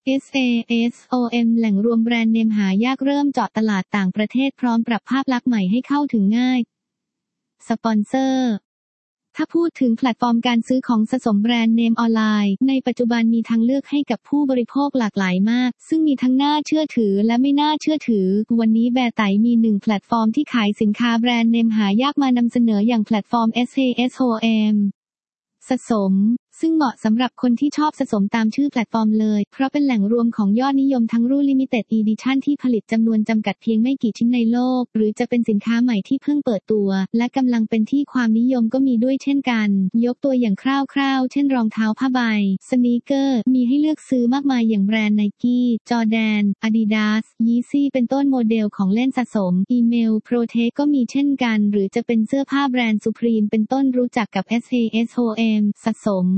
SASOM แหล่งรวมแบรนด์เนมหายากเริ่มเจาะตลาดต่างประเทศพร้อมปรับภาพลักษณ์ใหม่ให้เข้าถึงง่ายสปอนเซอร์ถ้าพูดถึงแพลตฟอร์มการซื้อของสะสมแบรนด์เนมออนไลน์ในปัจจุบันมีทางเลือกให้กับผู้บริโภคหลากหลายมากซึ่งมีทั้งน่าเชื่อถือและไม่น่าเชื่อถือวันนี้แบร์ไตมีหนึ่งแพลตฟอร์มที่ขายสินค้าแบรนด์เนมหายากมานำเสนออย่างแพลตฟอร์ม SASOM สะสมซึ่งเหมาะสำหรับคนที่ชอบสะสมตามชื่อแพลตฟอร์มเลยเพราะเป็นแหล่งรวมของยอดนิยมทั้งรุ่น Limited Edition ที่ผลิตจำนวนจำกัดเพียงไม่กี่ชิ้นในโลกหรือจะเป็นสินค้าใหม่ที่เพิ่งเปิดตัวและกำลังเป็นที่ความนิยมก็มีด้วยเช่นกันยกตัวอย่างคร่าวๆเช่นรองเท้าผ้าใบสนีกเกอร์มีให้เลือกซื้อมากมายอย่างแบรนด์ Nike Jordan Adidas Yeezy เป็นต้นโมเดลของเล่นสะสมอีเมล Protect ก็มีเช่นกันหรือจะเป็นเสื้อผ้าแบรนด์ Supreme เป็นต้นรู้จักกับ SASOM สะสม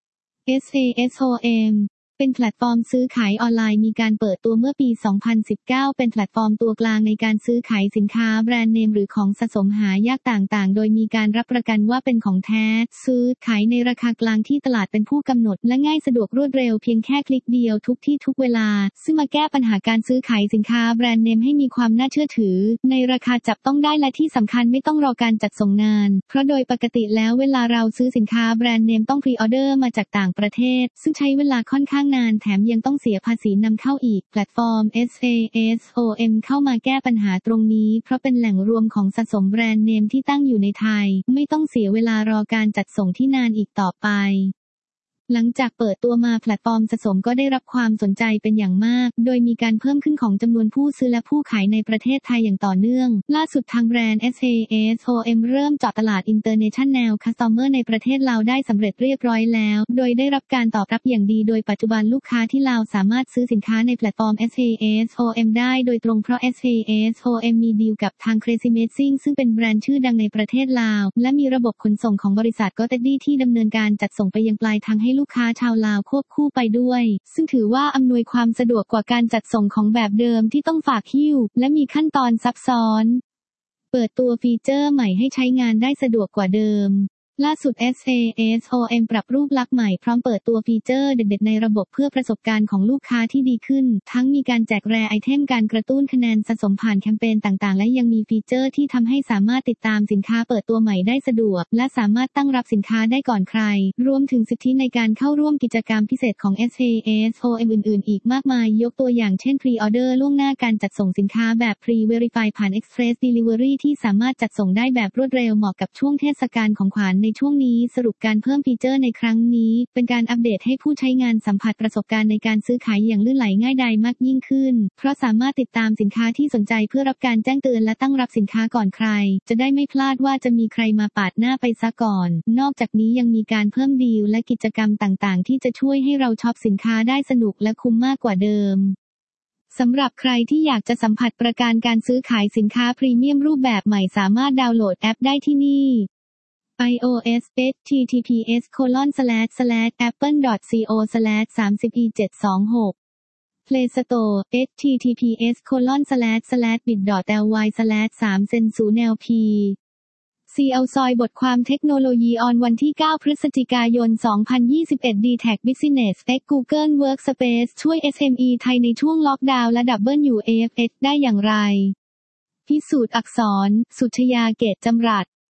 SASOM เป็นแพลตฟอร์มซื้อขายออนไลน์มีการเปิดตัวเมื่อปี 2019 เป็นแพลตฟอร์มตัวกลางในการซื้อขายสินค้าแบรนด์เนมหรือของสะสมหายากต่างๆโดยมีการรับประกันว่าเป็นของแท้ซื้อขายในราคากลางที่ตลาดเป็นผู้กำหนดและง่ายสะดวกรวดเร็วเพียงแค่คลิกเดียวทุกที่ทุกเวลาซึ่งมาแก้ปัญหาการซื้อขายสินค้าแบรนด์เนมให้มีความน่าเชื่อถือในราคาจับต้องได้และที่สำคัญไม่ต้องรอการจัดส่งนานเพราะโดยปกติแล้วเวลาเราซื้อสินค้าแบรนด์เนมต้องพรีออเดอร์มาจากต่างประเทศซึ่งใช้เวลาค่อนข้างนานแถมยังต้องเสียภาษีนำเข้าอีกแพลตฟอร์ม SASOM เข้ามาแก้ปัญหาตรงนี้เพราะเป็นแหล่งรวมของสะสมแบรนด์เนมที่ตั้งอยู่ในไทยไม่ต้องเสียเวลารอการจัดส่งที่นานอีกต่อไปหลังจากเปิดตัวมาแพลตฟอร์มสะสมก็ได้รับความสนใจเป็นอย่างมากโดยมีการเพิ่มขึ้นของจำนวนผู้ซื้อและผู้ขายในประเทศไทยอย่างต่อเนื่องล่าสุดทางแบรนด์ SASOM เริ่มเจาะตลาด International Customer ในประเทศลาวได้สำเร็จเรียบร้อยแล้วโดยได้รับการตอบรับอย่างดีโดยปัจจุบันลูกค้าที่ลาวสามารถซื้อสินค้าในแพลตฟอร์ม SASOM ได้โดยตรงเพราะ SASOM มีดีลกับทาง Crazy Amazing ซึ่งเป็นแบรนด์ชื่อดังในประเทศลาวและมีระบบขนส่งของบริษัท GoDaddy ที่ดำเนินการจัดส่งไปยังปลายทางให้ลูกค้าชาวลาวควบคู่ไปด้วยซึ่งถือว่าอำนวยความสะดวกกว่าการจัดส่งของแบบเดิมที่ต้องฝากหิ้วและมีขั้นตอนซับซ้อนเปิดตัวฟีเจอร์ใหม่ให้ใช้งานได้สะดวกกว่าเดิมล่าสุด SASOM ปรับรูปลักษณ์ใหม่พร้อมเปิดตัวฟีเจอร์เด็ดๆในระบบเพื่อประสบการณ์ของลูกค้าที่ดีขึ้นทั้งมีการแจกแรร์ไอเทมการกระตุ้นคะแนนสะสมผ่านแคมเปญต่างๆและยังมีฟีเจอร์ที่ทำให้สามารถติดตามสินค้าเปิดตัวใหม่ได้สะดวกและสามารถตั้งรับสินค้าได้ก่อนใครรวมถึงสิทธิในการเข้าร่วมกิจกรรมพิเศษของ SASOM อื่นๆอีกมากมายยกตัวอย่างเช่นพรีออเดอร์ล่วงหน้าการจัดส่งสินค้าแบบ Pre-Verify ผ่าน Express Delivery ที่สามารถจัดส่งได้แบบรวดเร็วเหมาะกับช่วงเทศกาลของขวัญในช่วงนี้สรุปการเพิ่มฟีเจอร์ในครั้งนี้เป็นการอัปเดตให้ผู้ใช้งานสัมผัสประสบการณ์ในการซื้อขายอย่างลื่นไหลง่ายดายมากยิ่งขึ้นเพราะสามารถติดตามสินค้าที่สนใจเพื่อรับการแจ้งเตือนและตั้งรับสินค้าก่อนใครจะได้ไม่พลาดว่าจะมีใครมาปาดหน้าไปซะก่อนนอกจากนี้ยังมีการเพิ่มดีลและกิจกรรมต่างๆที่จะช่วยให้เราช็อปสินค้าได้สนุกและคุ้มมากกว่าเดิมสำหรับใครที่อยากจะสัมผัสประการการซื้อขายสินค้าพรีเมียมรูปแบบใหม่สามารถดาวน์โหลดแอปได้ที่นี่iOS https://apple.co/30e726 Play Store https://bit.ly/3censunelp CL บทความเทคโนโลยีออนวันที่ 9 พฤศจิกายน 2021 D-Tag Business X Google Workspace ช่วย SME ไทยในช่วงล็อกดาวน์และ WFH ได้อย่างไรพิสูจน์อักษรสุชยาเกตจำรัด